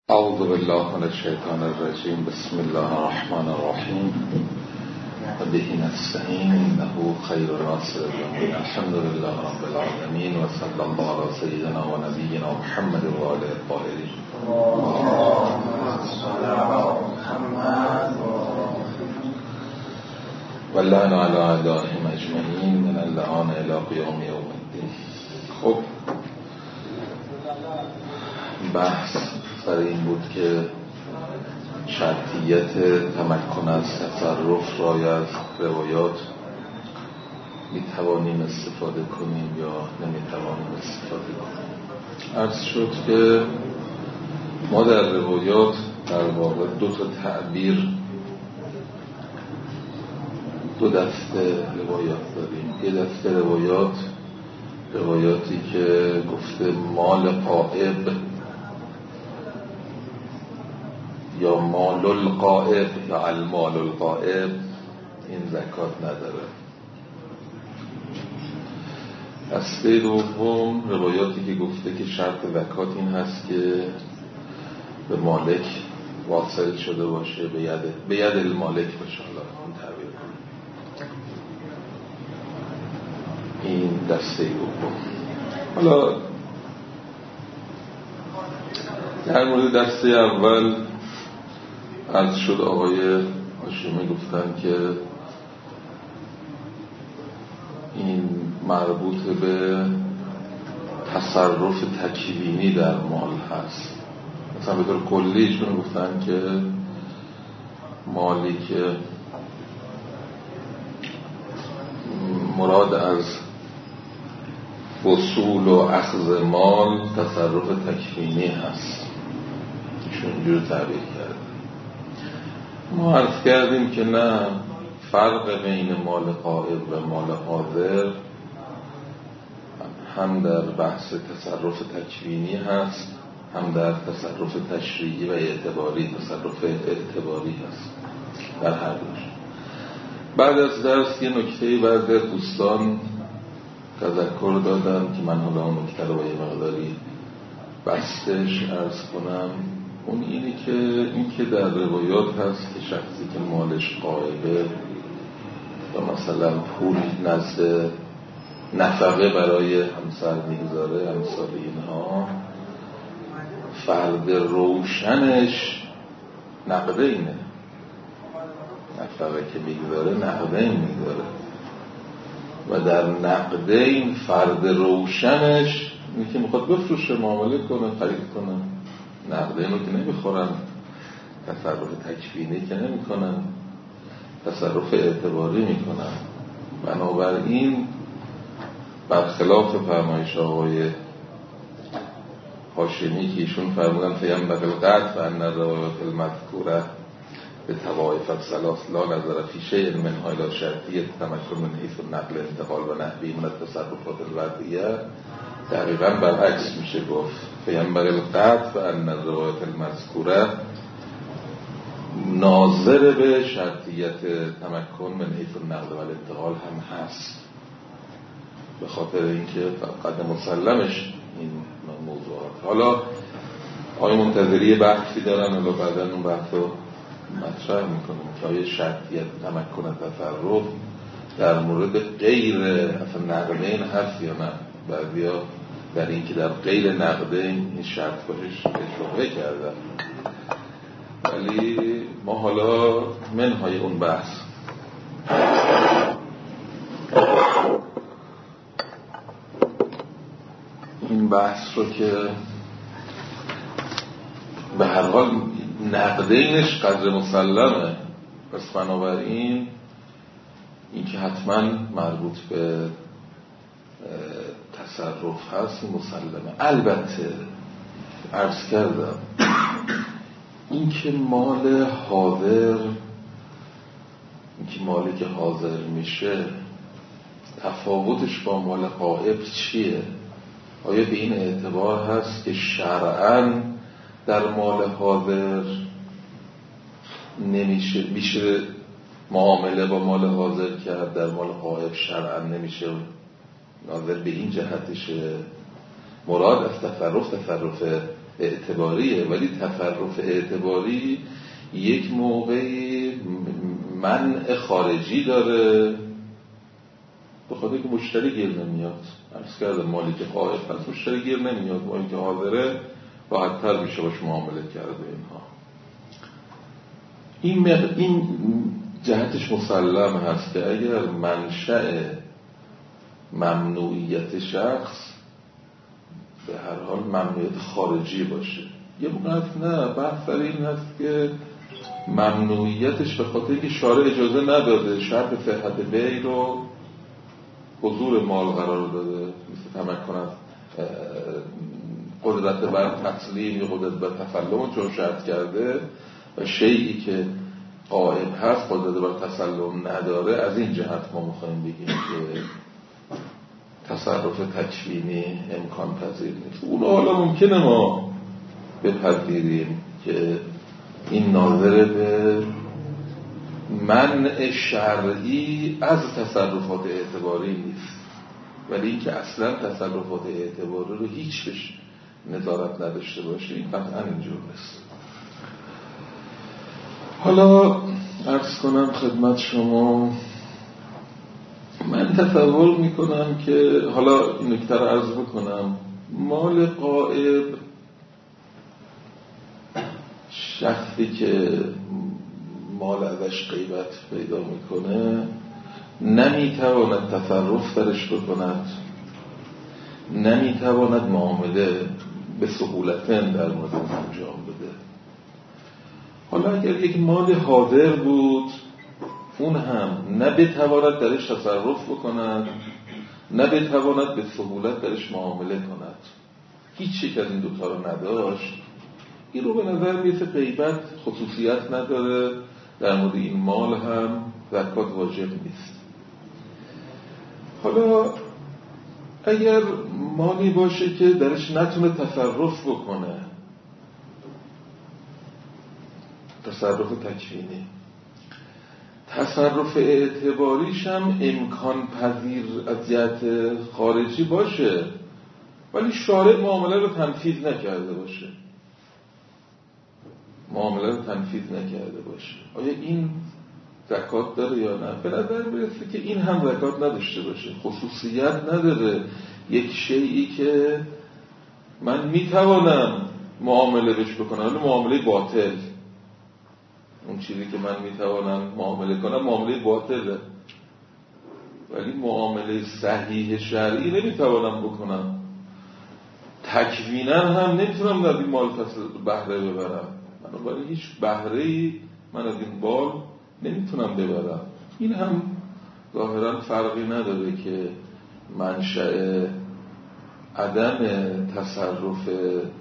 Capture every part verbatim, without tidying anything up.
اعوذ بالله من الشیطان الرجیم. بسم الله الرحمن الرحیم و به نستعین انه خیر ناصر الامین. الحمد لله رب العالمین و صلی الله علی سیدنا و نبینا محمد و آله الطاهرین. و لعن علی اعدائهم اجمعین من اللعان الی قیام یوم الدین. خب بحث سر این بود که شرطیت تمکن از تصرف را از روایات میتوانیم استفاده کنیم یا نمیتوانیم استفاده کنیم. عرض شد که ما در روایات در واقع دو تا تعبیر، دو دسته روایات داریم. یه دسته روایات روایاتی که گفته مال غائب یا مال الغائب یا المال الغائب این زکات نداره. دسته دوم روایاتی که گفته که شرط زکات این هست که به مالک واصل شده باشه، به ید به ید المالک باشه. حالا اون تعبیر این دسته دوم. حالا در مورد دسته اول عرض شد آقای هاشمی گفتن که این مربوط به تصرف تکوینی در مال هست. مثلا به طور کلیشون گفتن که مالی که مراد از وصول و اخذ مال تصرف تکوینی هست. ایشون اینجور تعبیر کرد. ما عرض کردیم که نه، فرق بین مال غائب و مال حاضر هم در بحث تصرف تکوینی هست، هم در تصرف تشریعی و اعتباری، تصرف اعتباری هست در هر دوش. بعد از درس یه نکته بعضی از دوستان تذکر دادم که من حالا اون نکته رو با یه مقداری بستش عرض کنم. اون اینی که این که در روایات هست که شخصی که مالش غائبه و مثلا پول نزد نفقه برای همسر میگذاره، همسر اینها، فرد روشنش نقدینه. نفقه که میگذاره نقدین میگذاره و در نقدین فرد روشنش اینی که میخواد بفروشه، معامله کنه، خرید کنه. نقدین رو که نمیخورن، تصرف تکوینی که نمیکنن، تصرف اعتباری میکنن. بنابراین برخلاف فرمایش آقای هاشمی که ایشون فرمودن فینبغی القطع ان الروایات المذکوره به طوایف الثلاث لا نظر فی شیء منها الی شرطیة تمکن من حیث النقل انتقال و نحوی من التصرفات الوضعیه. دقیقاً برعکس میشه گفت فینبغی القطع و ان الروایات المذکوره ناظر به شرطیت تمکن من حیث النقل و الانتقال هم هست، به خاطر اینکه فقط مسلمش این موضوعات. حالا آقای منتظری بحثی دارن، حالا بعدا اون بحث رو مطرح میکنم که آیا شرطیت تمکن تصرف در مورد غیر اصلا نقدین هست یا نه. بعضیا در این که در غیر نقدین این شرط باشش اشاره کردن، ولی ما حالا منهای اون بحث این بحث رو که به هر حال نقدینش قدر مسلمه، پس بنابراین این که حتما مربوط به تصرف هست مسلمه. البته عرض کردم این که مال حاضر، این که مالی که حاضر میشه تفاوتش با مال غائب چیه؟ آیا به این اعتبار هست که شرعاً در مال حاضر نمیشه میشه معامله با مال حاضر کرد، در مال غائب شرعاً نمیشه؟ ناظر به این جهتشه مراد از تصرف تصرف اعتباریه، ولی تصرف اعتباری یک موقعی منع خارجی داره، به خاطر که مشتری گیر نمیاد. عرض کردم مالی که قائب هست مشتری گیر نمیاد، مالی که حاضره راحت‌تر میشه باش معامله کرده. اینها این مق... این جهتش مسلم هست که اگر منشأ ممنوعیت شخص به هر حال ممنوعیت خارجی باشه. یه موقع نه، بحث در این هست که ممنوعیتش به خاطر که شارع اجازه نداده، شرط صحت بیع رو حضور مال قرار داده، مثل تمکن از قدرت بر تسلیم یا قدرت بر تسلم چون شرط کرده و شیئی که قائم هست قدرت بر تسلم نداره. از این جهت ما میخوایم بگیم که تصرف تکوینی امکان پذیر نیست. اون حالا ممکنه ما بپذیریم که این ناظر به منع شرعی از تصرفات اعتباری نیست، ولی اینکه اصلا تصرفات اعتباری رو هیچ بش نظارت نداشته باشه این قطعا اینجور نیست. حالا عرض کنم خدمت شما، من تصور میکنم که حالا این نکته رو عرض بکنم، مال غائب شخصی که مال ازش غیبت پیدا میکنه نمیتواند تصرف درش بکند، نمیتواند معامله به سهولتن در مورد انجام بده. حالا اگر یک مال حاضر بود اون هم نه بتواند درش تصرف بکند نه بتواند به سهولت درش معامله کند، هیچ یک از این دوتا رو نداشت، این رو به نظر میسه غیبت خصوصیت نداره، در مورد این مال هم زکات واجب نیست. حالا اگر مالی باشه که درش نتونه تصرف بکنه، تصرف تکوینی، تصرف اعتباریش هم امکان پذیر از جهت خارجی باشه ولی شارع معامله رو تنفیذ نکرده باشه، معامله رو تنفیذ نکرده باشه، آیا این زکات داره یا نه؟ به نظر میرسه که این هم زکات نداشته باشه، خصوصیت نداره. یک شیئی که من میتوانم معامله بش بکنم ولی معامله باطل، اون چیزی که من میتوانم معامله کنم معامله باطله ولی معامله صحیح شرعی نمیتوانم بکنم، تکوینا هم نمیتونم در این مال بهره ببرم، بنابراین هیچ بهره‌ای من از این مال نمیتونم ببرم. این هم ظاهرا فرقی نداره که منشأ عدم تصرف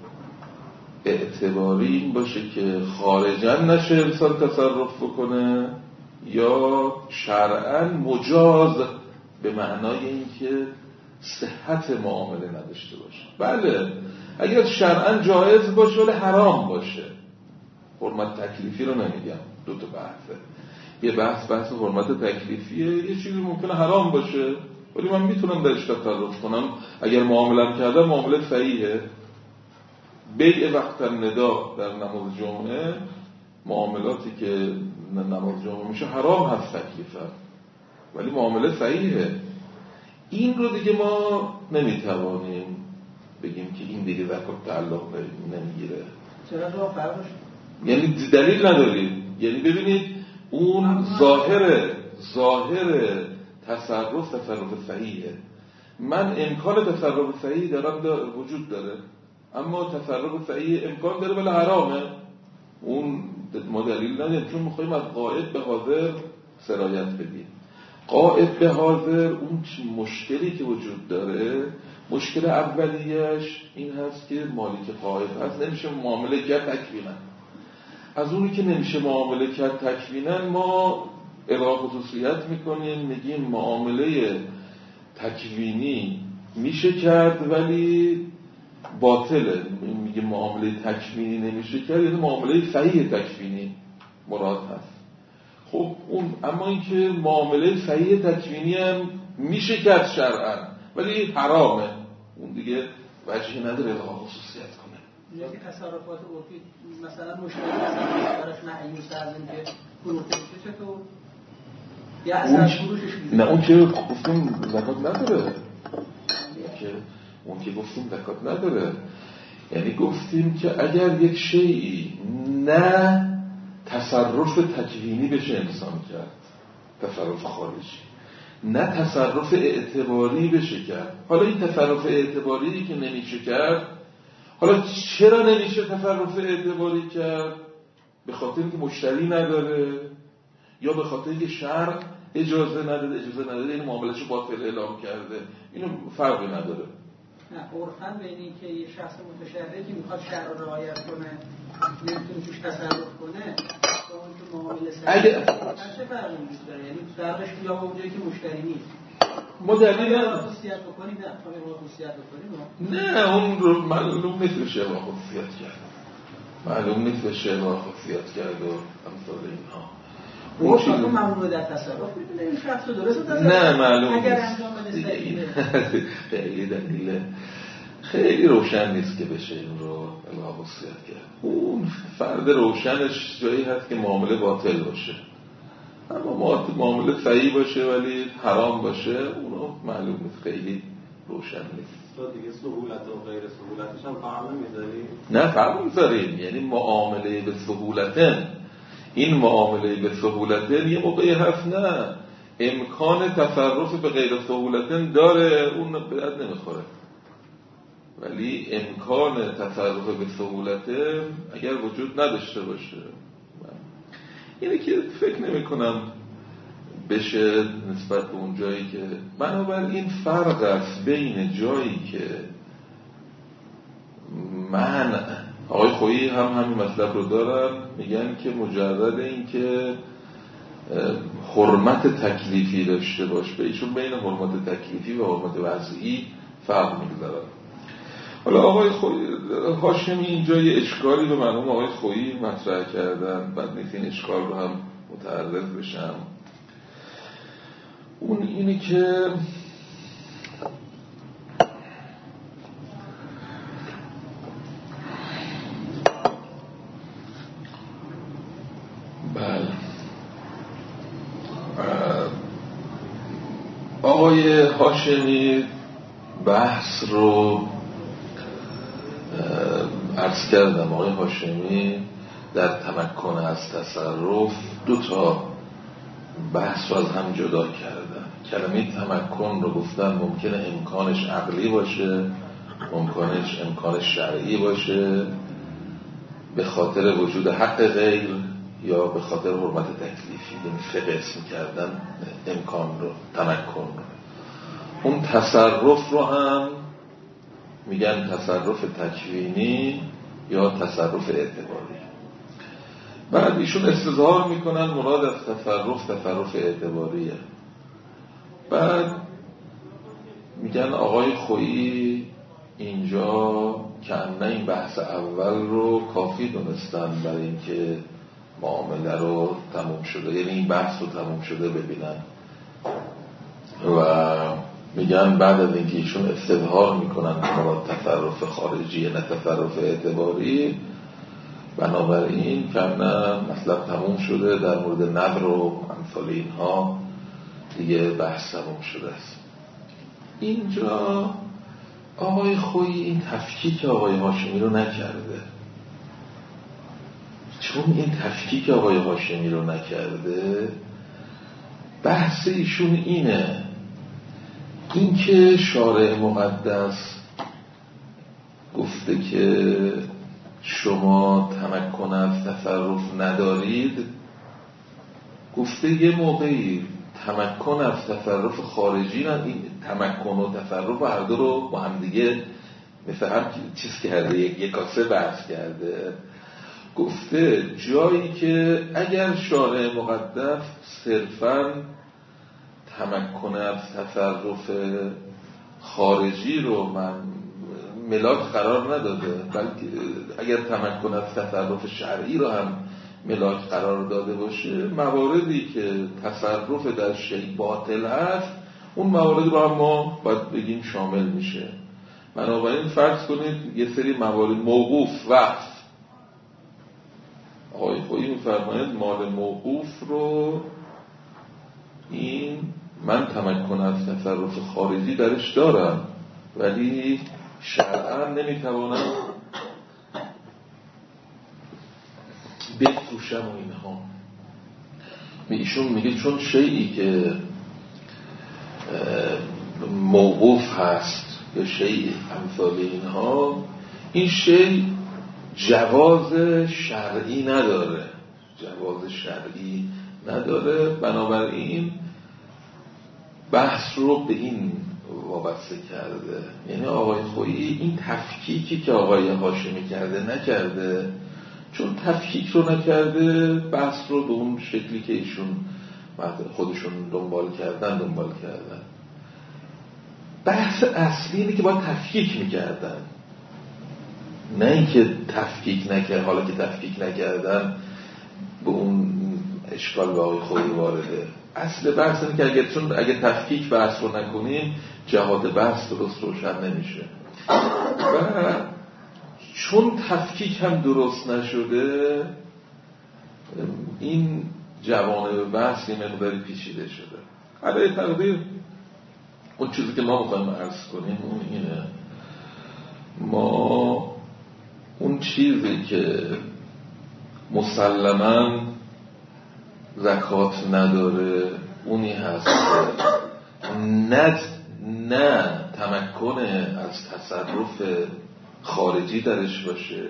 اعتباری این باشه که خارجاً نشه انسان تصرف بکنه یا شرعاً مجاز به معنای اینکه صحت معامله نداشته باشه. بله اگر شرعاً جایز باشه ولی حرام باشه، حرمت تکلیفی رو نمیگم، دو تا بحثه، یه بحث بحث حرمت تکلیفیه، یه چیزی ممکنه حرام باشه ولی من میتونم درش تصرف کنم اگر معامله کردم معامله صحیحه. بیع وقت الندا در نماز جمعه، معاملاتی که نماز جمعه میشه حرام هست تکلیفه ولی معامله صحیحه. این رو دیگه ما نمیتوانیم بگیم که این دیگه زکات تعلق نمیگیره. چرا تو فرقش؟ یعنی دلیل نداریم. یعنی ببینید اون ظاهر ظاهر تصرف تصرف صحیحه، من امکان تصرف صحیح دارم دار وجود داره اما تصرف صحیح امکان داره ولی حرامه، اون ما دلیل نداریم چون میخوایم از غائب به حاضر سرایت بدیم. غائب به حاضر اون مشکلی که وجود داره، مشکل اولیش این هست که مالی که غائب هست نمیشه معامله کرد تکوینا، از اونی که نمیشه معامله کرد تکوینا ما الغا خصوصیت میکنیم، میگیم معامله تکوینی میشه کرد ولی باطله، میگه معامله تکوینی نمیشه کرد یعنی معامله صحیح تکوینی مراد هست. خب اون اما اینکه معامله صحیح تکوینی هم میشه کرد شرعاً ولی حرامه، اون دیگه وجهی نداره الغا خصوصیت کنه. یکی تصرفات عرفی مثلا مشکلی مثلا براش معیوس از اینکه فروخته بشه چطور؟ یا اصلا فروشش نه اون که گفتیم زکات نداره، که اون که گفتیم زکات نداره. یعنی گفتیم که اگر یک شیئی نه تصرف تکوینی بشه انسان کرد، تصرف خارجی، نه تصرف اعتباری بشه کرد. حالا این تصرف اعتباری که نمیشه کرد، حالا چرا نمیشه تصرف اعتباری کرد؟ به خاطر اینکه مشتری نداره یا به خاطر اینکه شرع اجازه نداده، اجازه نداده این معاملهشو باطل اعلام کرده. اینو فرقی نداره. نه عرفاً بین این که یه شخص متشرعی میخواد شرع رو رعایت کنه نمیتونه توش تصرف کنه با اون که معامله سر اگه چه فرقی میذاره؟ یعنی فرقش یا اونجایی که مشتری نیست ما دلیل خصوصیت بکنیم نه تا خصوصیت بکنیم نه اون رو معلوم نیست بشه با خصوصیت کرد، معلوم نیست بشه با خصوصیت کرد و امثال اینها. اون چیزی ممنوع در تصرف میدونه این شخص درست تصرف نه معلوم اگر انجام بده خیلی دلیل خیلی روشن نیست که بشه این رو الهام خصوصیت کرد. اون فرد روشنش جایی هست که معامله باطل باشه، اما معامله صحیح باشه ولی حرام باشه اونو معلوم نیست، خیلی روشن نیست. تو دیگه سهولت و غیر سهولتش هم فرق نمیذاری؟ نه فرق میذاریم، یعنی معامله به سهولتن، این معامله به سهولتن یه موقعی هست نه امکان تصرف به غیر سهولتن داره، اون به درد نمیخوره، ولی امکان تصرف به سهولتن اگر وجود نداشته باشه اینه که فکر نمی کنم بشه نسبت به اون جایی که بنابراین فرق است بین جایی که من آقای خویی هم همین مطلب رو دارن، میگن که مجرد این که حرمت تکلیفی داشته باشه، به ایشون بین حرمت تکلیفی و حرمت وضعی فرق میگذارن. حالا آقای هاشمی اینجا یه اشکالی به مرحوم آقای خویی مطرح کردن، بعد نیست این اشکال رو هم متعرض بشم. اون اینی که بله آقای هاشمی بحث رو عرض کردم، آقای هاشمی در تمکن از تصرف دو تا بحث رو از هم جدا کردن. کلمه تمکن رو گفتن ممکنه امکانش عقلی باشه، ممکنش امکانش شرعی باشه به خاطر وجود حق غیر یا به خاطر حرمت تکلیفی، یعنی سه قسم کردن امکان رو، تمکن رو. اون تصرف رو هم میگن تصرف تکوینی یا تصرف اعتباری. بعد ایشون استظهار میکنن مراد از تصرف تصرف اعتباریه. بعد میگن آقای خویی اینجا که این بحث اول رو کافی دونستن برای اینکه معامله رو تموم شده، یعنی این بحث رو تموم شده ببینن و میگن بعد از اینکه ایشون استظهار میکنن مراد تصرف خارجی نه تصرف اعتباری، بنابراین که نه مطلب تموم شده، در مورد نظر و امثال اینها دیگه بحث تموم شده است. اینجا آقای خویی این تفکیک آقای هاشمی رو نکرده. چون این تفکیک آقای هاشمی رو نکرده، بحث ایشون اینه، این که شارع مقدس گفته که شما تمکن از تصرف ندارید، گفته یه موقعی تمکن از تصرف خارجی نه، این تمکن و تصرف هر دو رو با هم دیگه مثل هم چیز کرده، یک کاسه بحث کرده. گفته جایی که اگر شارع مقدس صرفاً تمکن از تصرف خارجی رو من ملاک قرار نداده، بلکه اگر تمکن از تصرف شرعی رو هم ملاک قرار داده باشه، مواردی که تصرف در شیء باطل هست اون موارد رو هم ما باید بگیم شامل میشه. بنابراین فرض کنید یه سری موارد موقوف وقف، آقای خویی می‌فرماید مال موقوف رو این من تمکن از تصرف خارجی درش دارم ولی شرعاً نمیتوانم بفروشم و اینها. ایشون میگه چون شیئی که موقوف هست یا شیء امثال اینها، این شیء جواز شرعی نداره، جواز شرعی نداره. بنابراین بحث رو به این وابسته کرده. یعنی آقای خویی این تفکیکی که آقای هاشمی کرده نکرده، چون تفکیک رو نکرده بحث رو به اون شکلی که ایشون خودشون دنبال کردن دنبال کردن. بحث اصلی اینه که باید تفکیک میکردن، نه اینکه تفکیک نکرد. حالا که تفکیک نکردن به اون اشکال به آقای خویی وارده. اصل بحث اینه که اگر چون اگه تفکیک بحث رو نکنیم جهاد بحث درست روشن نمیشه و چون تفکیک هم درست نشده این جوانب بحث این مقداری پیچیده شده. علیه تقدیر اون چیزی که ما میخوایم عرض کنیم اون اینه، ما اون چیزی که مسلماً زکات نداره اونی هست که نه نه تمکن از تصرف خارجی درش باشه،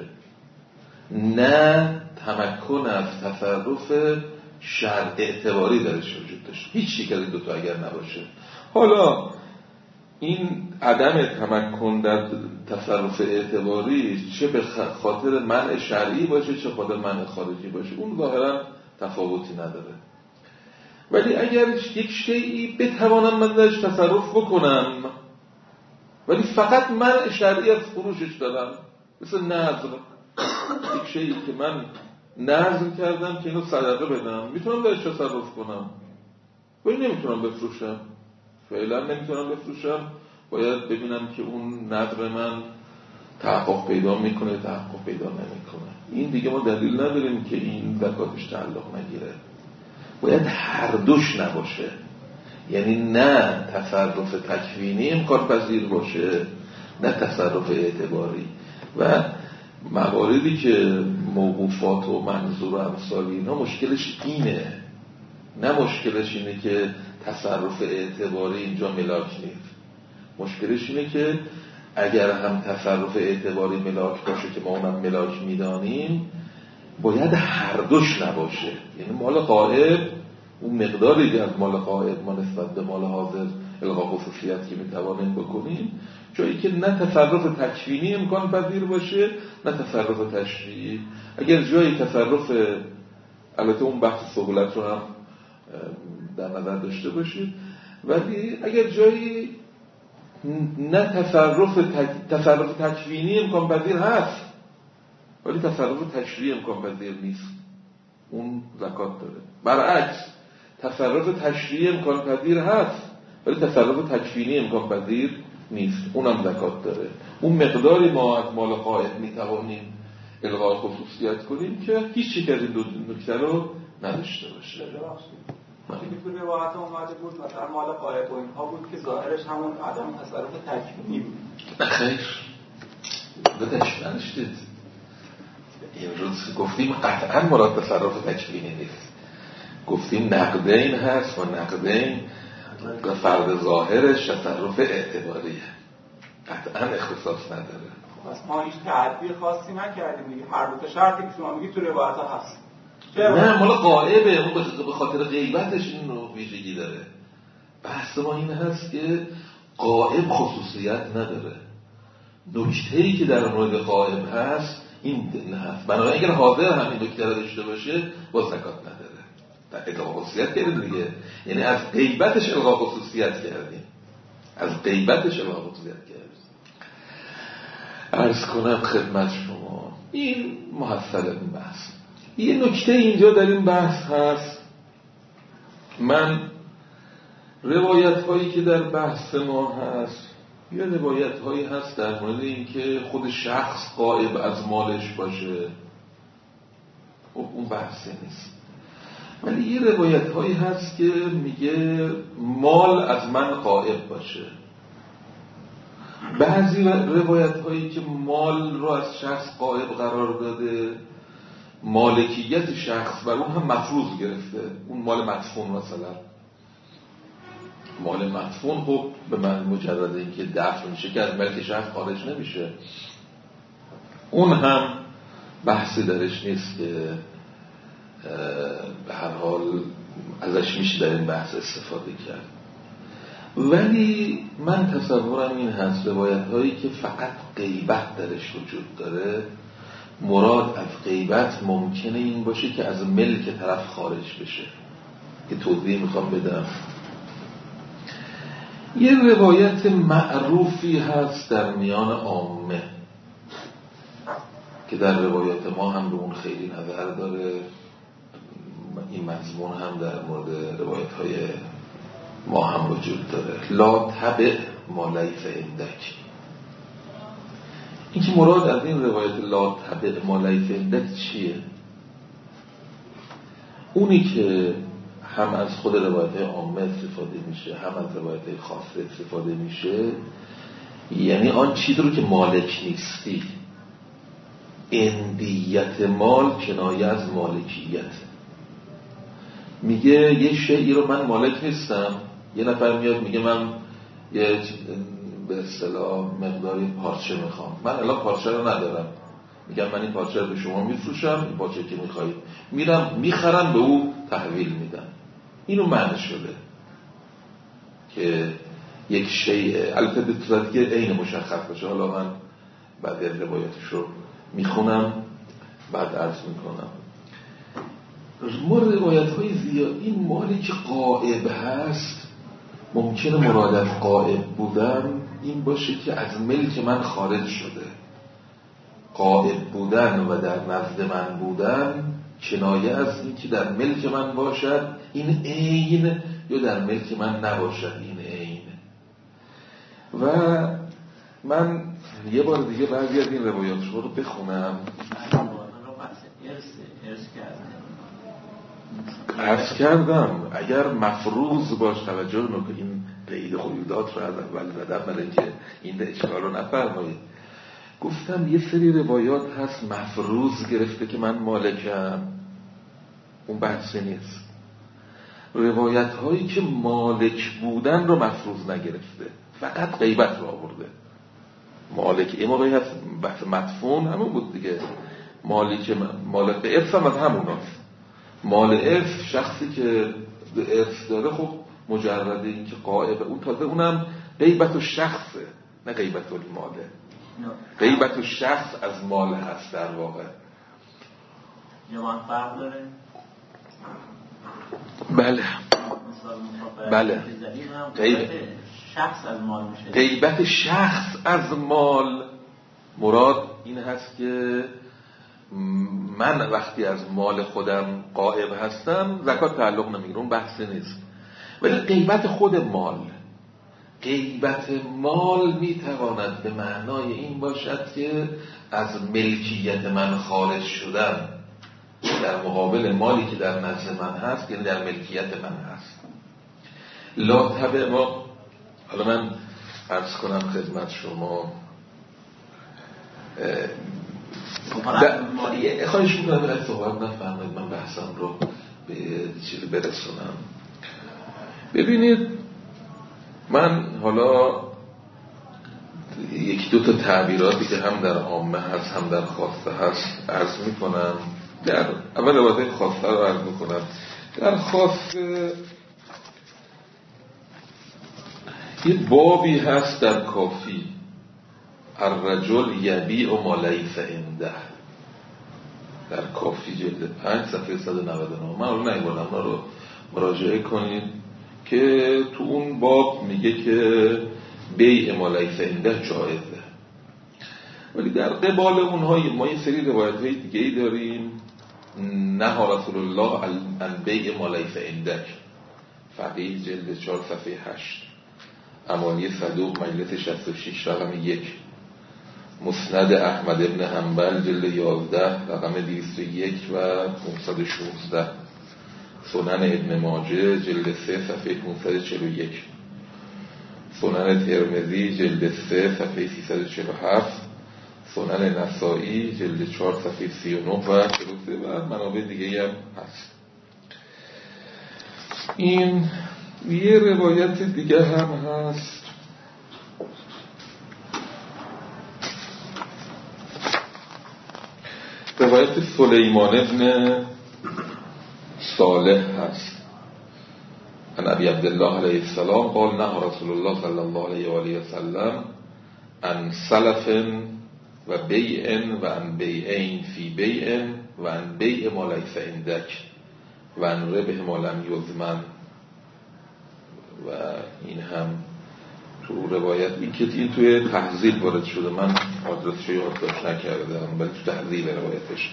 نه تمکن از تصرف شرع اعتباری درش وجود داشته. هیچ یک از این دوتا اگر نباشه، حالا این عدم تمکن در تصرف اعتباری چه به خاطر منع شرعی باشه چه خاطر منع خارجی باشه، اون ظاهرا تفاوتی نداره. ولی اگر یک شیئی بتوانم من درش تصرف بکنم ولی فقط منع شرعی از فروشش دارم، مثل نذر، یک شیئی که من نذر کردم که اینو صدقه بدم میتونم درش تصرف کنم ولی نمیتونم بفروشم، فعلا نمیتونم بفروشم، باید ببینم که اون نذر من تحقق پیدا میکنه تحقق پیدا نمیکنه. این دیگه ما دلیل نداریم که این زکاتش تعلق نگیره، باید هر دوش نباشه. یعنی نه تصرف تکوینی امکان پذیر باشه نه تصرف اعتباری. و مواردی که موقوفات و منظور و امثال اینا مشکلش اینه، نه مشکلش اینه که تصرف اعتباری اینجا ملاک نیست، مشکلش اینه که اگر هم تصرف اعتباری ملاک باشه که ما اونم ملاک میدانیم باید هر دوش نباشه. یعنی مال غائب اون مقداری از مال غائب ما نسبت به مال حاضر الغا خصوصیت که میتوانیم بکنیم، جایی که نه تصرف تکوینی امکان پذیر باشه نه تصرف تشریعی. اگر جایی تصرف، البته اون بحث سهولت رو هم در نظر داشته باشید، ولی اگر جایی نه تصرف تک... تصرف تکوینی امکان پذیر هست ولی تصرف تشریعی امکان پذیر نیست، اون زکات داره. برعکس تصرف تشریعی امکان پذیر هست ولی تصرف تکوینی امکان پذیر نیست، اونم زکات داره. اون مقداری ما از مال غائب میتوانیم الغای خصوصیت کنیم که هیچ یک از این دو نکته رو نداشته باشه. وقتی که توی روایت اومده بود مثلا مال غائب و اینها بود که ظاهرش همون عدم تصرف تکوینی بود. خیر بدش نداشتید. این روز گفتیم قطعا مراد تصرف تکوینی نیست، گفتیم نقدین هست و نقدین فرد ظاهرش تصرف اعتباریه، قطعا اختصاص نداره. پس ما هیچ تعبیر خاصی نکردیم دیگه، هر دو تا شرطی که شما میگید تو روایت ها هست. نه مال غائبه، اون به خاطر غیبتش این رو ویژگی داره. بحث ما این هست که غائب خصوصیت نداره، نکته‌ای که در مورد غائب هست این هست. بنابراین اگر حاضر همین نکته رو داشته باشه با زکات نداره. در الغا خصوصیت کردیم دیگه، یعنی از غیبتش الغا خصوصیت کردیم، از غیبتش الغا خصوصیت کردیم. عرض کنم خدمت شما این محصل این بحث. یه نکته اینجا در این بحث هست، من روایت هایی که در بحث ما هست یه روایت هایی هست در مورد اینکه خود شخص غائب از مالش باشه، خب اون بحثی نیست. ولی یه روایت هایی هست که میگه مال از من غائب باشه. بعضی روایت هایی که مال رو از شخص غائب قرار داده، مالکیت شخص بر اون هم مفروض گرفته. اون مال مدفون مثلا، مال مدفون خب به من مجرد اینکه دفن میشه که از ملک شخص خارج نمیشه. اون هم بحثی درش نیست که به هر حال ازش میشه در این بحث استفاده کرد. ولی من تصورم این هست روایت هایی که فقط غیبت درش وجود داره، مراد از غیبت ممکنه این باشه که از ملک طرف خارج بشه. که توضیح میخوام بدم. یه روایت معروفی هست در میان عامه که در روایات ما هم به اون خیلی نظر داره، این مضمون هم در مورد روایت های ما هم وجود داره. لا تبع ما لیس عندک. این که مراد از این روایت لا تبع ما لیس عندک چیه؟ اونی که هم از خود روایت های عامه استفاده میشه، هم از روایت های خاصه استفاده میشه، یعنی آن چیزی رو که مالک نیستی. اندیت مال کنایه از مالکیت. میگه یه شیئی رو من مالک نیستم، یه نفر میاد میگه من یه به اصطلاح مقداری پارچه میخوام، من الان پارچه رو ندارم، میگم من این پارچه رو به شما میفروشم، این پارچه که میخوایی میرم میخرم به او تحویل میدم. اینو معنی شده که یک شیء، البته به صورتی که عین مشخص باشه. حالا من بعد روایتش رو میخونم بعد عرض میکنم. ما روایت های زیادی مالی که غائب هست ممکنه مراد از غائب بودن این باشه که از ملک من خارج شده. غائب بودن و در نزد من بودن کنایه از این که در ملک من باشد این عین، یا در ملک من نباشد این عین. و من یه بار دیگه بعضی از این روایات رو بخونم. عرض کردم اگر مفروض باش، توجه نکنید این قید خیودات رو از اول زدم برای اینکه این اشکال رو نفرمایید. گفتم یه سری روایات هست مفروض گرفته که من مالکم، اون بحثی نیست. روایت هایی که مالک بودن رو مفروض نگرفته، فقط غیبت رو آورده. مالک این موقعی هست بحث مدفون همون بود دیگه. مالک مالک ارث هم از همون هست. مال ارث شخصی که ارث داره خب مجرد این که غائبه، اون تازه اونم غیبت و شخصه نه غیبت الماله. غیبت و شخص از مال هست در واقع. جوان فرق داره؟ بله بله. غیبت شخص از مال میشه. غیبت شخص از مال مراد این هست که من وقتی از مال خودم غائب هستم زکات تعلق نمیگیره، اون بحثی نیست. ولی غیبت خود مال، غیبت مال میتواند به معنای این باشد که از ملکیت من خارج شدم در مقابل مالی که در نزد من هست، یعنی در ملکیت من هست. لا تبع ما. حالا من عرض کنم خدمت شما خواهش میکنم برای صحبت نفرمایید، من بحثم رو به چیزی برسونم. ببینید من حالا یکی دو تا تعبیراتی که هم در عامه هست هم در خاصه هست عرض میکنم. در اول روایت خاصه رو عرض میکنم. در خاصه یه بابی هست در کافی، الرجل یبیع ما لیس عنده، در کافی جلد پنج صفحه صد و نود و نه. من رو نمیبردم، من رو مراجعه کنید که تو اون باب میگه که بیع ما لیس عنده جایزه. ولی در قبال اونها ما یه سری روایت های دیگه ای داریم. نهی رسول الله عن بیع ما لیس عندک، فقیه جلد چهار صفحه هشت. امانی صدوق مجلس شصت و شش رقم یک، مسند احمد ابن حنبل جلد یازده رقم دویست و یک و پانصد و شانزده، سنن ابن ماجه جلد سه صفحه پانصد و چهل و یک، سنن ترمذی جلد سه صفحه سیصد و چهل و هفت، سنن نسائی جلد چهار صفحه سی و نه و چهل و منابع دیگه هم هست. این یه روایت دیگه هم هست روایت سلیمان ابن صالح هست عن ابی عبدالله علیه السلام قال نهى رسول الله صلی الله علیه و آله و سلم عن سلف و بیع و عن بیعین فی بیع و عن بیع ما لیس عندک و عن ربح ما لم یضمن. و این هم تو روایت این که این توی تحضیل وارد شده، من آدرسش یادداشت نکردم ولی تو تحضیل روایتش.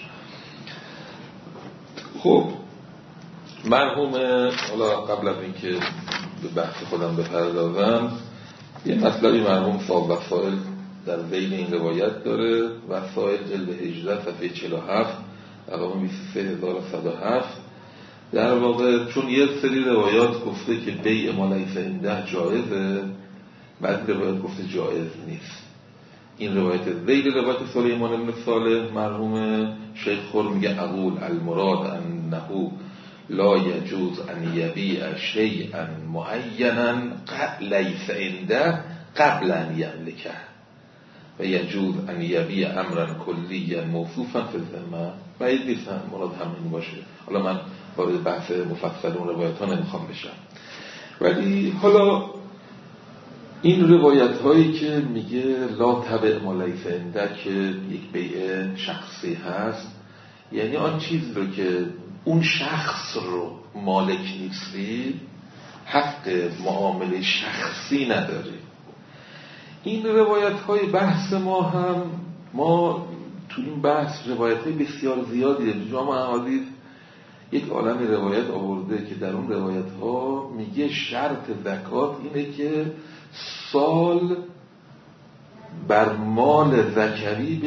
خب مرحوم، حالا قبل از اینکه به بحث خودم بپردازم، یه مطلبی مرحوم صاحب وسائل در ذیل این روایت داره. وسائل جلد هجده صفحه چهل و هفت رقم بیست و سه هزار و صد و هفت. در واقع چون یه سری روایات گفته که بیع ما لیس عنده جایزه، بعد روایت گفته جایز نیست. این روایت ذیل روایت سلیمان بن صالح مرحوم شیخ خور میگه اقول المراد انه لا یجوز ان یبیع شیئا معینا لیس عنده قبل ان یملکه و یجوز ان یبیع امرا کلیا موصوفا فی الذمه. بعید نیست مراد همین باشه. حالا من وارد بحث مفصل اون روایت ها نمیخوام بشم، ولی حالا این روایت هایی که میگه لا تبع ما لیس عندک که یک بیع شخصی هست، یعنی آن چیز رو که اون شخص رو مالک نیستی، حق معامله شخصی نداری. این روایت های بحث ما هم، ما تو این بحث روایت های بسیار زیادیه. جامع احادیث یک عالم روایت آورده که در اون روایت ها میگه شرط زکات اینه که سال بر مال ذکری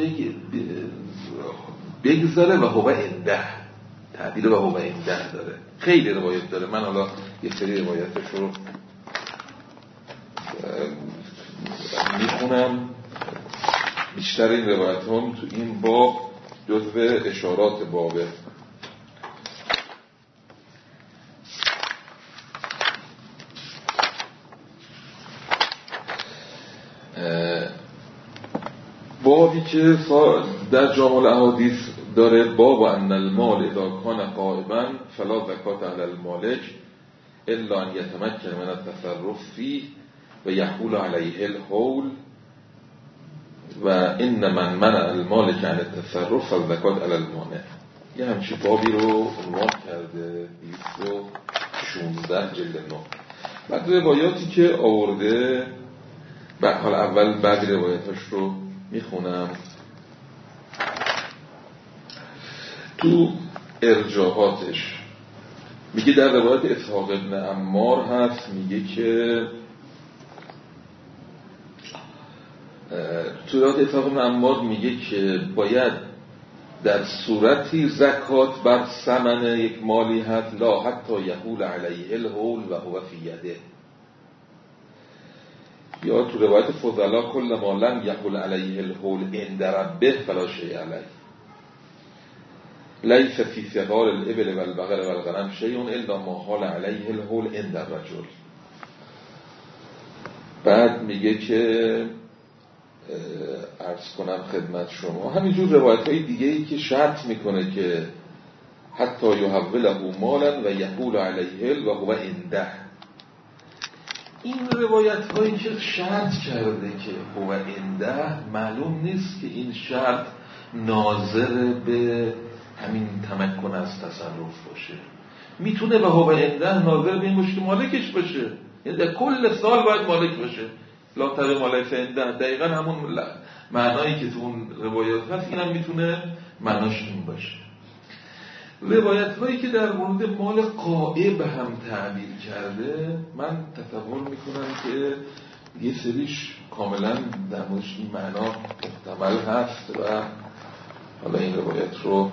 بگذاره و هو عنده، تعبیر و هو عنده داره. خیلی روایت داره. من حالا یه سری روایتش رو میخونم. بیشتر این روایت هم تو این باب جزو اشارات بابه. بابی که در جامع الاحادیث داره باب ان المال اذا کان غائبا فلا زکات علی المالک الا ان یتمکن من التصرف فیه و یحول علیه الحول و ان من منع المالک عن التصرف فالزکات علی المانع. یه همچی بابی رو عنوان کرده بیست و شانزده جلد نه. بعد روایاتی که آورده، بعد حالا اول بعد روایاتش رو میخونم. تو ارجاحاتش میگه در روایت اسحاق ابن عمار هست، میگه که تو روایت اسحاق ابن عمار میگه که باید در صورتی زکات بر ثمن یک مالی هست لا حتی یحول علیه الحول و هو فی یده. یا تو روایت فضلا کل ما لم یحول علیه الحول عند ربه فلا شیء علیه لیس فی ثقال الابل و البقر و الغنم شیء الا ما حال علیه الحول عند الرجل. بعد میگه که عرض کنم خدمت شما همینجور روایت های دیگه ای که شرط میکنه که حتی یحوله مالا و یحول علیه و هو عنده. این روایت هایی که شرط کرده که هو عنده، معلوم نیست که این شرط ناظر به همین تمکن از تصرف باشه. میتونه به هو عنده ناظر به این باشه که مالکش باشه، یعنی در کل سال باید مالک باشه. لا تبع ما لیس عنده دقیقا همون معنایی که تو اون روایات هست، این هم میتونه معناش این باشه. روایت هایی که در مورد مال غائب هم تعبیر کرده، من تصور میکنم که یه سریش کاملا در موردش این معنا محتمل هست و حالا این روایت رو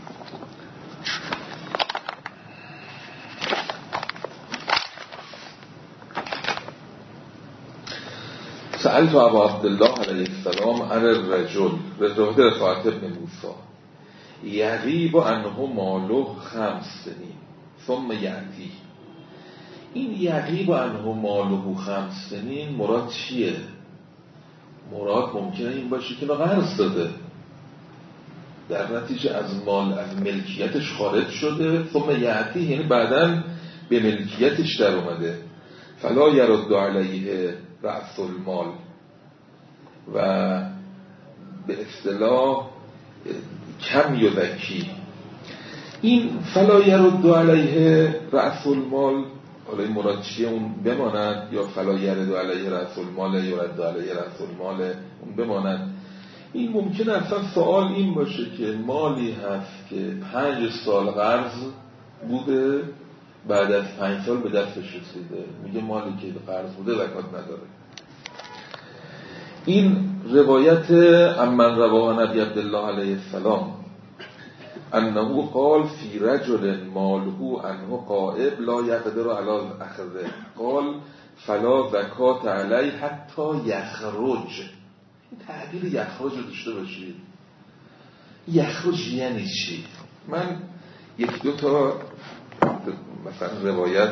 سألت ابا عبدالله علیه السلام عن الرجل رضایت رفاعت ابن موسی یغیب عنه ماله خمس سنین ثم یأتی. این یغیب عنه ماله خمس سنین مراد چیه؟ مراد ممکنه این باشه که قرض داده، در نتیجه از مال از ملکیتش خارج شده، ثم یأتی یعنی بعداً به ملکیتش در اومده. فلا یرد علیه رأس المال و به اصطلاح کم یذکی. این فلا یرد علیه رأس المال حالا این مراد چیه اون بماند، یا فلا یرد علیه رأس المال یرد علیه رأس المال اون بماند. این ممکنه اصلا سوال این باشه که مالی هست که پنج سال قرض بوده، بعد از پنج سال به دستش رسیده، میگه مالی که قرض بوده زکات نداره. این روایت عمن رواه نبی عبدالله علیه السلام انه قال فی رجل ماله عنه غائب لا یقدر علی اخذه قال فلا زکات علیه حتی یخرج. این تعبیر یخرج رو داشته باشید. یخرج یعنی چی؟ من یک دو تا مثلا روایت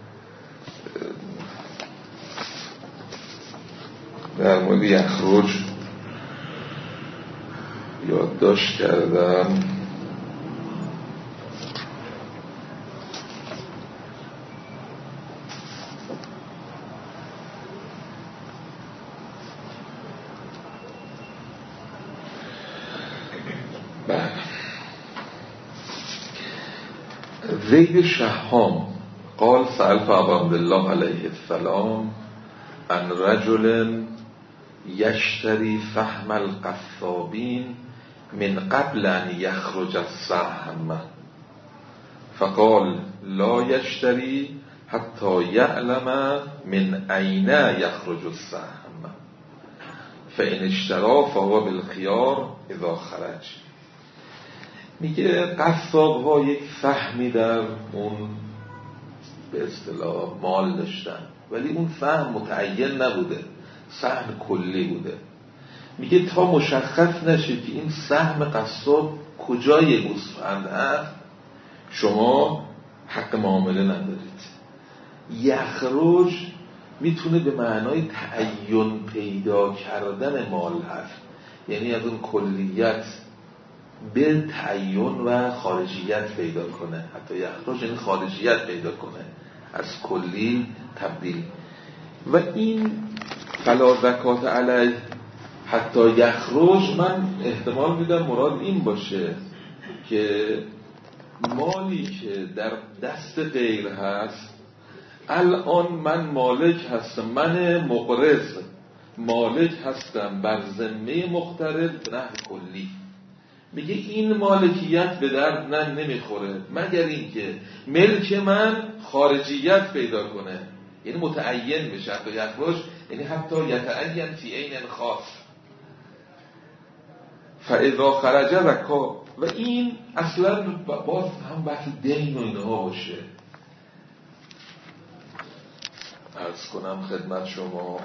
در مورد یخرج یادداشت کردم. زید شهام قال سألت ابا عبدالله علیه السلام عن رجل یشتری فهم القصابین من قبل ان یخرج السهم فقال لا یشتری حتی یعلم من این یخرج السهم فان اشترى فهو بالخيار اذا خرج. میگه قصاب ها یک فهمی در اون به اصطلاح مال داشتن، ولی اون فهم متعین نبوده، سهم کلی بوده. میگه تا مشخص نشه که این سهم قصاب کجای گوسفند هست شما حق معامله ندارید. یخرج میتونه به معنای تعین پیدا کردن مال هست، یعنی از اون کلیت به تعین و خارجیت پیدا کنه. حتی یخرج یعنی خارجیت پیدا کنه، از کلی تبدیل. و این فلا زکات علیه حتی یخرج من احتمال میدم مراد این باشه که مالی که در دست غیر هست الان من مالک هستم، من مقرض مالک هستم بر ذمه مقترض به نحو کلی. میگه این مالکیت به درد نه نمیخوره مگر اینکه ملک من خارجیت پیدا کنه، یعنی متعین بشه. حتی یخرج یعنی حتی یتعین فی عین خاص فاذا خرج زکا. و این اصلا باز هم بحث دین و اینها باشه. عرض کنم خدمت شما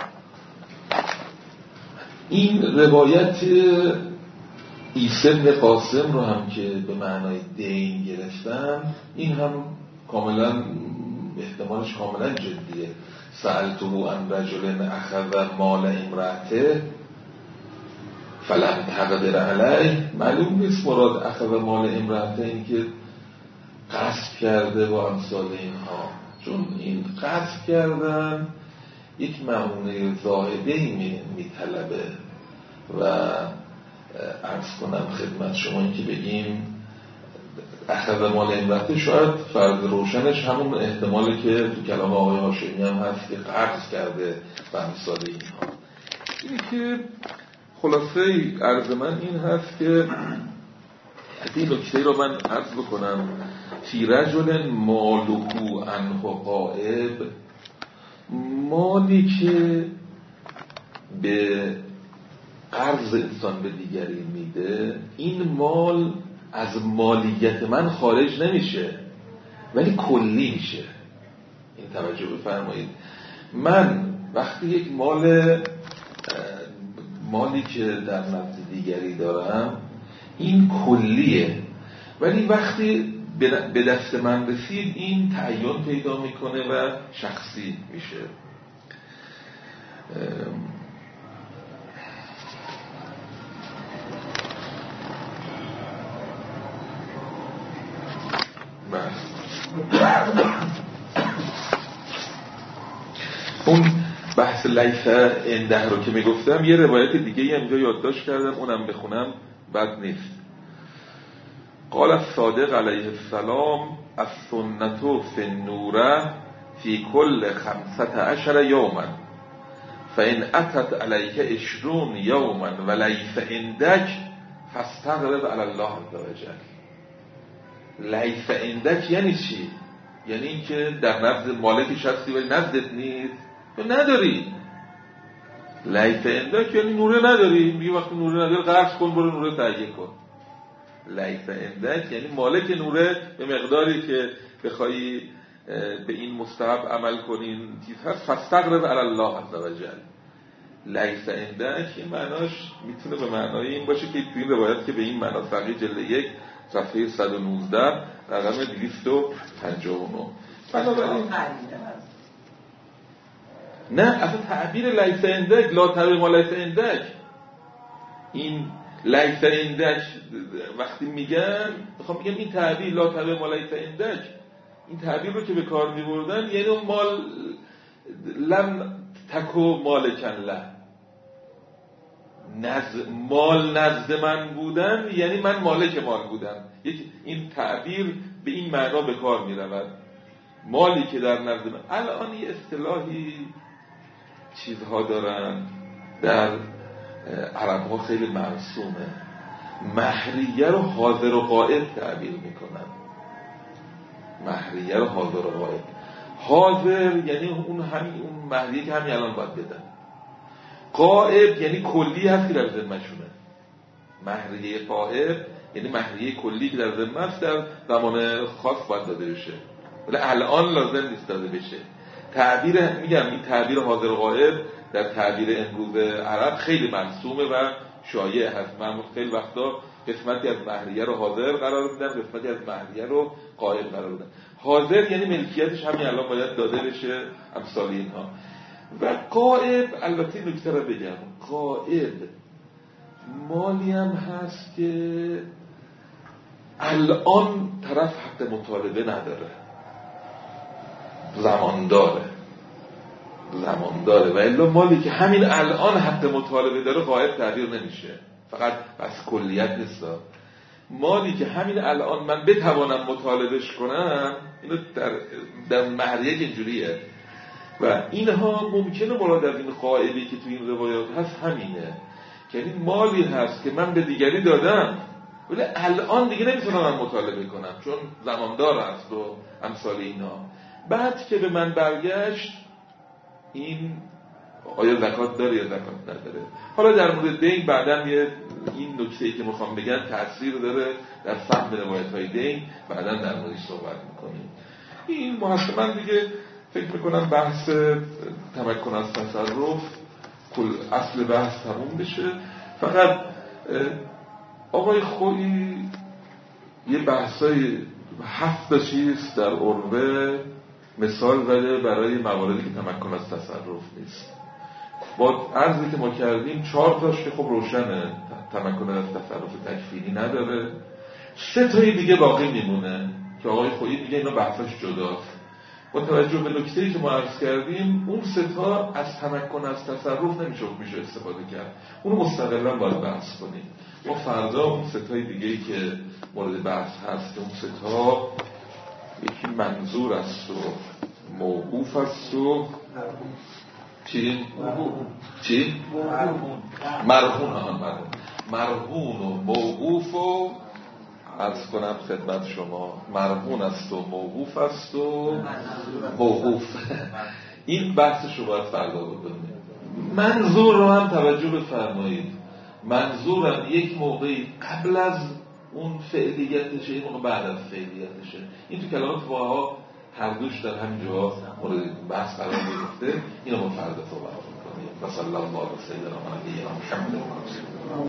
این روایت عیسی بن قاسم رو هم که به معنای دین گرفتن، این هم کاملا احتمالش کاملا جدیه. سألته عن رجل اخذ مال امرأته فلم تقدر علیه. معلوم نیست مراد اخذ مال امرأته این که قصد کرده و امثال اینها، چون این قصد کردن یک معونه زاهدهی می طلبه. و عرض کنم خدمت شما این که بگیم اخذ مال امرأته، شاید فرض روشنش همون احتمالی که تو کلام آقای هاشمی هم هست که قرض کرده و امثال اینها. اینی که خلاصه عرض من این هست که این نکته رو من عرض بکنم. فی رجل مالهو عنه غائب، مالی که به قرض انسان به دیگری میده، این مال از مالیت من خارج نمیشه ولی کلی میشه. این توجه بفرمایید. من وقتی یک مال مالی که در نزد دیگری دارم این کلیه، ولی وقتی به دست من رسید این تعین پیدا میکنه و شخصی میشه. اون بحث لیس عنده رو که میگفتم یه روایت دیگه اینجا یادداشت کردم، اونم بخونم بد نیست. قال الصادق علیه السلام السنة فی النوره فی کل خمسة عشر یوما فإن أتت عليك عشرون يوما وليس عندك فاستغرب على الله عز وجل. لیس عندك یعنی چی؟ یعنی اینکه در نزد مالکش هستی ولی نزدت نیست تو نداری. لیس عندك یعنی نوره نداری، میگه وقتی نوره نداری قرض کن برو نوره تهیه کن. لیس عندك یعنی مالک نوره به مقداری که بخوای به این مستحب عمل کنین چیز هست، فاستغرب علی الله عز وجل. لیس عندك این معناش میتونه به معنای این باشه که تو این روایت که به این معنا فقیه جلد یک صفحه صد و نوزده رقم دویست و پنجاه و نه. بنابراین نه اصلا تعبیر لیس عندك لا تبع ما لیس عندك، این لیس عندك وقتی میگن میخوام بگم این تعبیر لا تبع ما لیس عندك، این تعبیر رو که به کار میبردن یعنی اون مال لم تکو مالکن له، نزد مال نزد من بودن یعنی من مالک مال بودم. این تعبیر به این معنا به کار میرود، مالی که در نزد من. الان یه اصطلاحی چیزها دارن در عرب ها خیلی مرسومه، مهریه رو حاضر و غائب تعبیر میکنن. مهریه رو حاضر و غائب، حاضر یعنی اون همین اون مهریه که همین الان باید بدن، غائب یعنی کلی هست که در ذمه‌شونه. مهریه غائب یعنی مهریه کلی که در ذمه است، در زمان خاص باید داده بشه ولی الان لازم نیست داده بشه. تعبیر میگم این تعبیر حاضر و غائب در تعبیر امروز عرب خیلی مرسومه و شایع هست. من خیلی وقتا قسمتی از مهریه رو حاضر قرار میدم، قسمتی از مهریه رو غائب قرار میدم. حاضر یعنی ملکیتش همین الان باید داده بشه، امثال اینها. و غائب البته نکته رو بگم، غائب مالی هم هست که الان طرف حق مطالبه نداره، زمان داره زمان داره و الا مالی که همین الان حق مطالبه داره غائب تعبیر نمیشه، فقط بس کلیت نیست. مالی که همین الان من بتوانم مطالبهش کنم، اینو در, در مهریه اینجوریه و اینها ممکنه مراد از این غائبی که تو این روایات هست همینه که این مالی هست که من به دیگری دادم ولی الان دیگه نمیتونم من مطالبه کنم چون زماندار هست و امثال اینا. بعد که به من برگشت این آیا زکات داره یا زکات نداره. حالا در مورد دین بعداً یه این نکته‌ای که میخوام بگم تاثیر داره در فهم روایت‌های دین، بعداً در موردش صحبت میکنیم. این محتمل دیگه فکر میکنم بحث تمکن از تصرف کل اصل بحث تموم بشه. فقط آقای خویی یه بحثای هفت چیز در عروه مثال زده برای مواردی که تمکن از تصرف نیست. با عرضی که ما کردیم چهار تاش که خب روشنه تمکن از تصرف تکفیری نداره، سه تایی دیگه باقی میمونه که آقای خویی دیگه اینا بحثاش جداست. با توجه به نکته‌ای که ما عرض کردیم اون سه تا از تمکن از تصرف نمیشه میشه استفاده کرد، اون مستقلا باید بحث کنیم. ما فردا اون سه تای دیگه‌ای که مورد بحث هست، اون سه تا یکی منظور است و موقوف است و چی؟ چی؟ مرهون. مرهون مرهون و موقوف و عرض کنم خدمت شما مرهون است و موقوف است و موقوف. این بحثش رو باید فردا بکنیم. منظور رو هم توجه بفرمایید. منظورم یک موقعی قبل از اون فعلیتشه، یک موقع بعد از فعلیتشه. این تو کلمات فقها هر دوش در همین جا مورد بحث قرار گرفته. اینو ما فردا صحبت می‌کنیم. و صلی الله علی سیدنا محمد و آله و صحبه.